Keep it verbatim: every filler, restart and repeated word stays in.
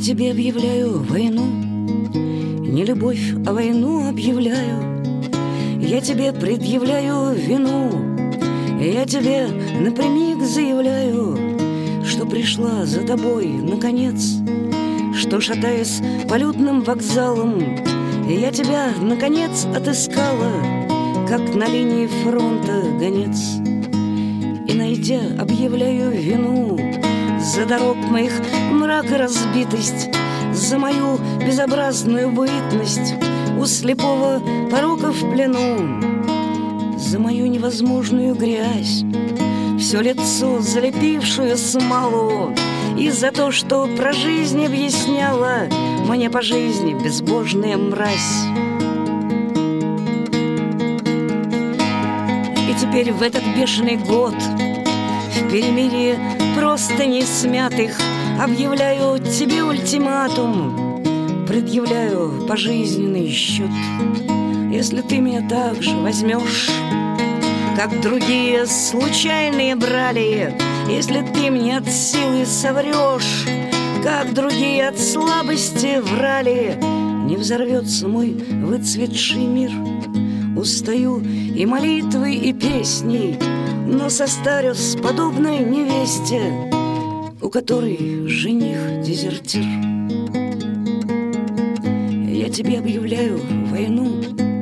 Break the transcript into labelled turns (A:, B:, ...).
A: тебе объявляю войну, не любовь, а войну объявляю. Я тебе предъявляю вину, я тебе напрямик заявляю, что пришла за тобой наконец, что, шатаясь по людным вокзалам, я тебя наконец отыскала, как на линии фронта гонец. И, найдя, объявляю вину за дорог моих мрак и разбитость, за мою безобразную бытность у слепого порока в плену, за мою невозможную грязь, все лицо залепившую смолу, и за то, что про жизнь объясняла мне по жизни безбожная мразь. И теперь в этот бешеный год, в перемирии просто не смятых, объявляю тебе ультиматум, предъявляю пожизненный счет. Если ты меня так же возьмешь, как другие случайные брали, если ты мне от силы соврешь, как другие от слабости врали, не взорвется мой выцветший мир. Устаю и молитвой, и песней, но состарюсь подобной невесте, у которой жених дезертир. Я тебе объявляю войну,